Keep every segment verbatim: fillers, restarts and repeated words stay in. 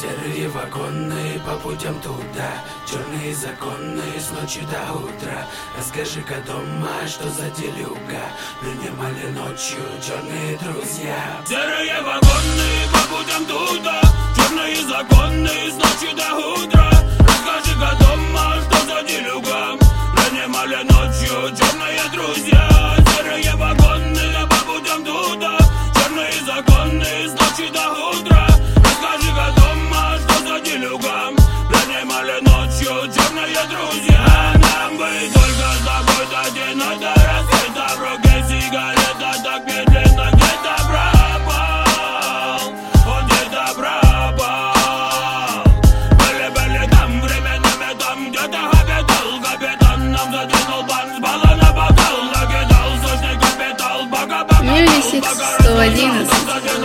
Серые вагоны по путям туда, черные законы с ночи до утра. Расскажи-ка дома, что за делюга принимали ночью черные друзья. Серые вагоны по путям туда, черные законы с ночи до утра. Расскажи-ка дома, что за делюга принимали ночью черные друзья. Серые вагоны по путям туда, черные законы с ночи до утра. Расскажи-ка дома, что за делюга принимали ночью черные друзья. Нам бы только с тобой до темнота рассвета, в руке сигарета так медленно где-то пропал, он где-то пропал. Были-были там временами, там где-то капитал, капитан нам задвинул бан с баллона бокал, накидал сочный капитал, пока пока Music сто одиннадцать.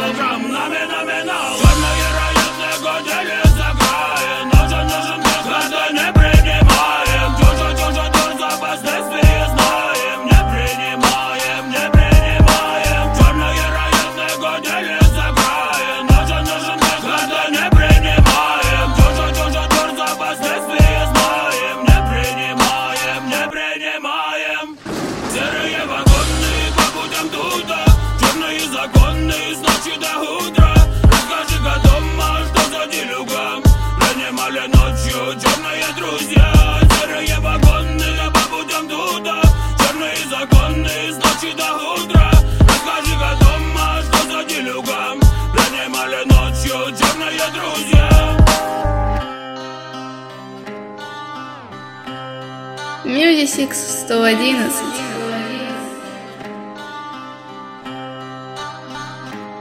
Серые вагоны по путям туда, черные законы с ночи до утра. Расскажи-ка дома, что за делюга принимали ночью черные друзья. Серые вагоны по путям туда, черные законы с ночи до утра. Расскажи-ка дома, что за делюга принимали ночью черные друзья. Music сто одиннадцать.